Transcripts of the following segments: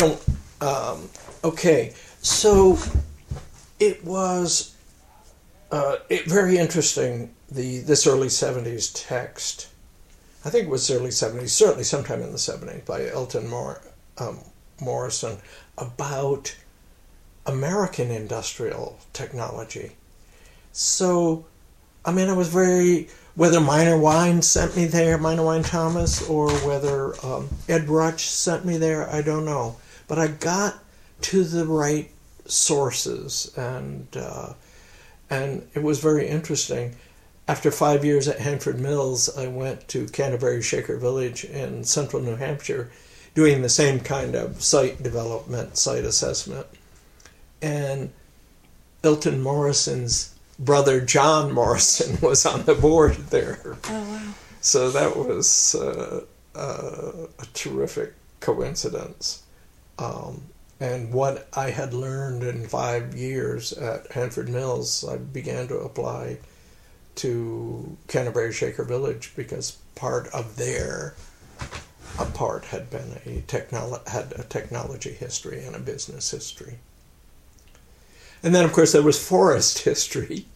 don't. Okay, so it was very interesting. This early '70s text, I think it was early '70s, certainly sometime in the '70s, by Elton Morrison about American industrial technology. So, I mean, I was whether Minor Wine sent me there, Minor Wine Thomas, or whether Ed Ruch sent me there, I don't know. But I got to the right sources, and it was very interesting. After 5 years at Hanford Mills, I went to Canterbury Shaker Village in central New Hampshire, doing the same kind of site development, site assessment. And Elton Morrison's brother, John Morrison, was on the board there. Oh, wow. So that was a terrific coincidence. And what I had learned in 5 years at Hanford Mills, I began to apply to Canterbury Shaker Village, because part of their part had been had a technology history and a business history. And then, of course, there was forest history.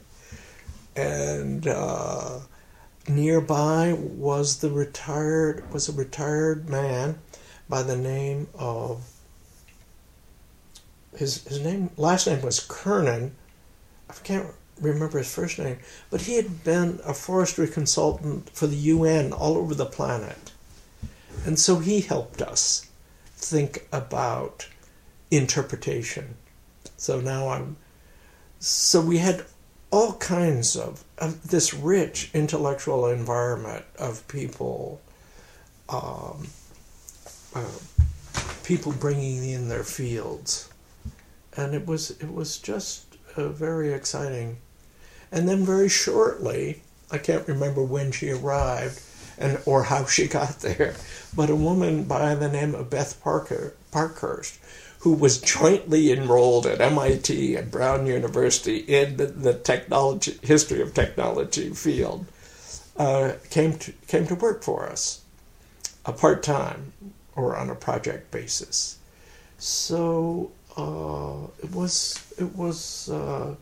And nearby was a retired man by the name of, his last name was Kernan. I can't remember his first name, but he had been a forestry consultant for the UN all over the planet. And so he helped us think about interpretation. So we had all kinds of this rich intellectual environment of people, people bringing in their fields, and it was just very exciting. And then very shortly, I can't remember when she arrived or how she got there, but a woman by the name of Beth Parkhurst, who was jointly enrolled at MIT and Brown University in the history of technology field, came to work for us, part-time or on a project basis. So it was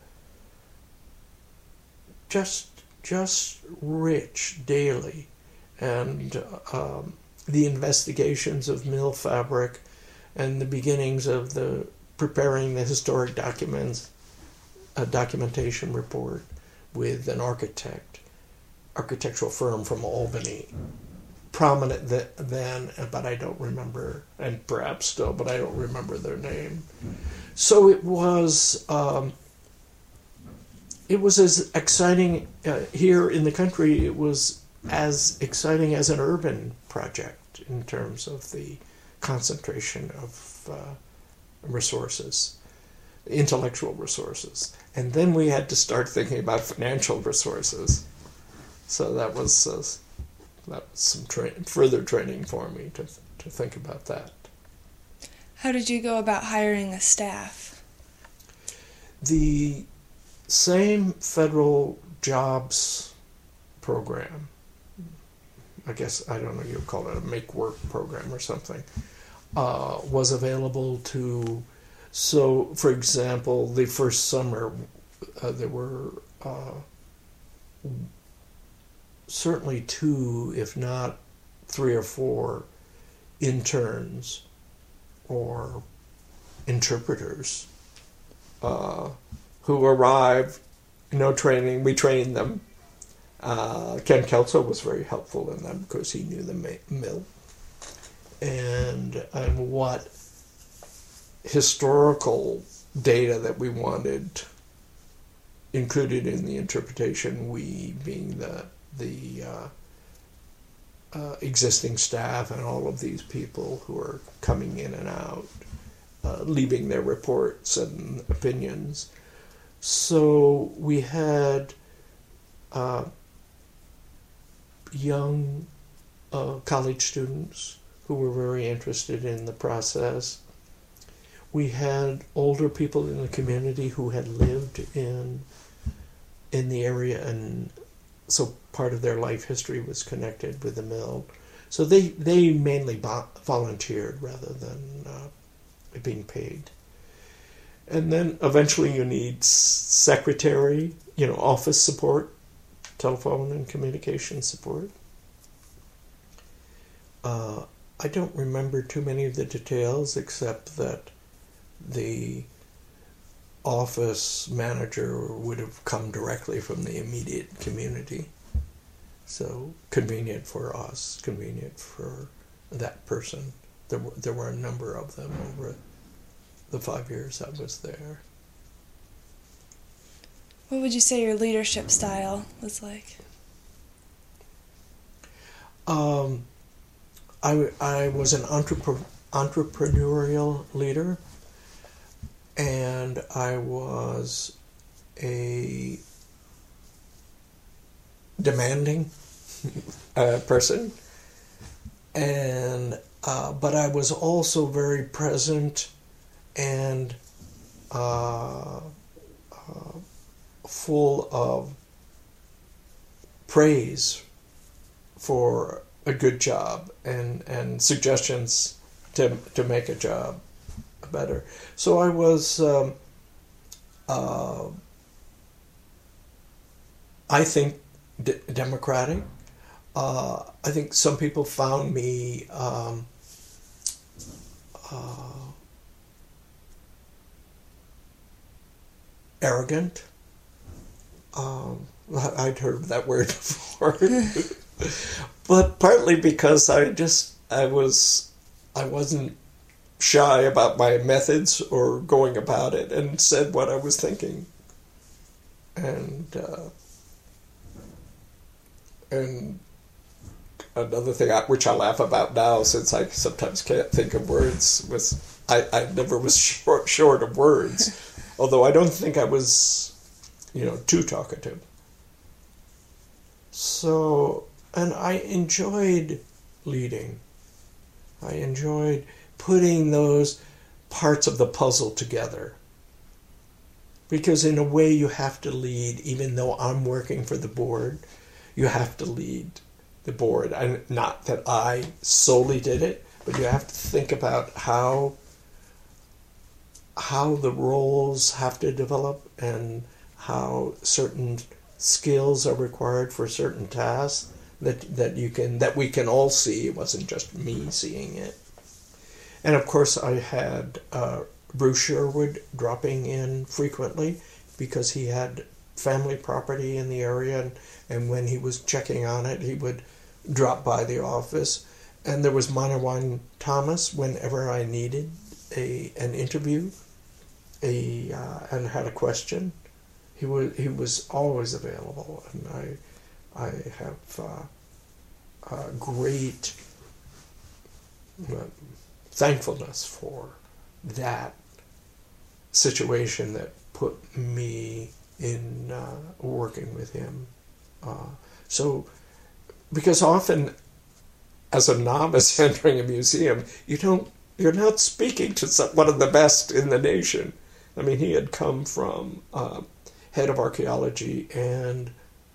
just rich daily, and the investigations of mill fabric and the beginnings of preparing the historic documentation report with an architectural firm from Albany, prominent then, but I don't remember, and perhaps still, but I don't remember their name. So it was as exciting here in the country. It was as exciting as an urban project in terms of the concentration of resources, intellectual resources. And then we had to start thinking about financial resources. So that was some further training for me to think about that. How did you go about hiring a staff? The same federal jobs program, I guess, I don't know, you'd call it a make work program or something, was available to, so for example, the first summer there were certainly 2, if not 3 or 4 interns or interpreters who arrived, no training, we trained them. Ken Kelso was very helpful in that because he knew the mill and what historical data that we wanted included in the interpretation, we being the existing staff and all of these people who are coming in and out, leaving their reports and opinions. So we had young college students who were very interested in the process. We had older people in the community who had lived in the area, and so part of their life history was connected with the mill. So they mainly volunteered rather than being paid. And then eventually you need secretary, office support, telephone and communication support. I don't remember too many of the details except that the office manager would have come directly from the immediate community. So convenient for us, convenient for that person. There were a number of them over the 5 years I was there. What would you say your leadership style was like? I was an entrepreneurial leader, and I was a demanding person, and but I was also very present and full of praise for a good job and suggestions to make a job better. So I was, I think, democratic. I think some people found me arrogant. I'd heard that word before. But partly because I wasn't shy about my methods or going about it, and said what I was thinking. And another thing which I laugh about now, since I sometimes can't think of words, was I never was short of words, although I don't think I was, too talkative. So, and I enjoyed leading. I enjoyed putting those parts of the puzzle together. Because in a way you have to lead, even though I'm working for the board, you have to lead the board. And not that I solely did it, but you have to think about how the roles have to develop and how certain skills are required for certain tasks that we can all see. It wasn't just me seeing it. And of course I had Bruce Sherwood dropping in frequently because he had family property in the area, and when he was checking on it he would drop by the office. And there was Manawan Thomas whenever I needed an interview and had a question. He was always available, and I have great thankfulness for that situation that put me in working with him. So, because often, as a novice entering a museum, you're not speaking to one of the best in the nation. I mean, he had come from head of archaeology and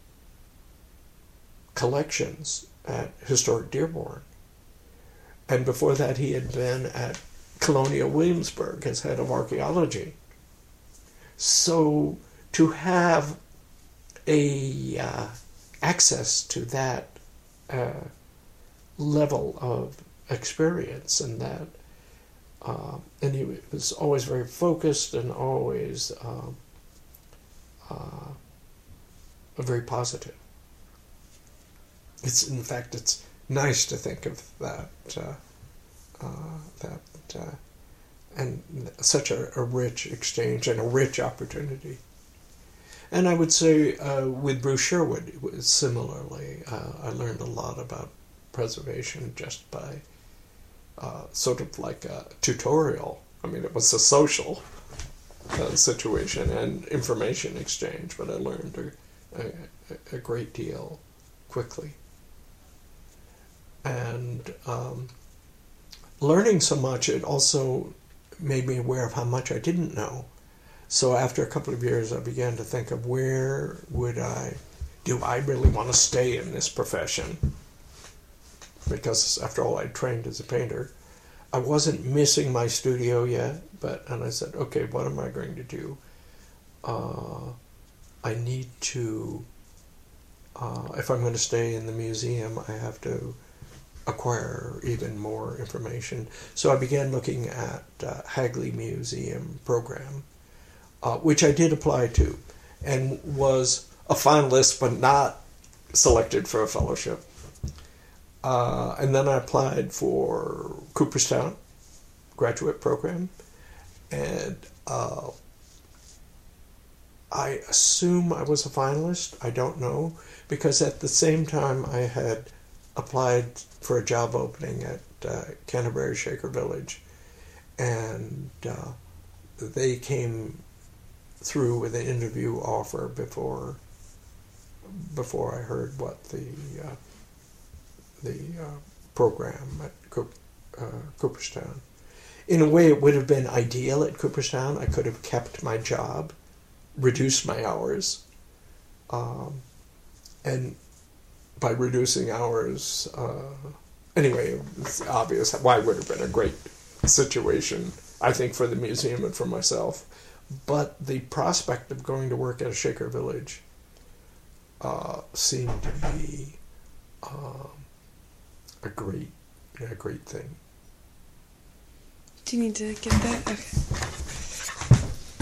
collections at Historic Dearborn. And before that, he had been at Colonial Williamsburg as head of archaeology. So to have access to that level of experience and that, and he was always very focused and always very positive. It's nice to think of that, and such a rich exchange and a rich opportunity. And I would say with Bruce Sherwood, it was similarly, I learned a lot about preservation just by sort of like a tutorial. I mean, it was a social situation and information exchange, but I learned a great deal quickly. And learning so much, it also made me aware of how much I didn't know. So after a couple of years, I began to think of do I really want to stay in this profession? Because after all, I trained as a painter. I wasn't missing my studio yet, and I said, okay, what am I going to do? I need to, if I'm going to stay in the museum, I have to acquire even more information. So I began looking at Hagley Museum program, which I did apply to, and was a finalist but not selected for a fellowship. And then I applied for Cooperstown graduate program, and I assume I was a finalist. I don't know, because at the same time I had applied for a job opening at Canterbury Shaker Village, and they came through with an interview offer before I heard what the program at Cooperstown. In a way, it would have been ideal at Cooperstown. I could have kept my job, reduced my hours, and by reducing hours, anyway, it's obvious why it would have been a great situation, I think, for the museum and for myself. But the prospect of going to work at a Shaker Village seemed to be a great thing. Do you need to get that? Okay.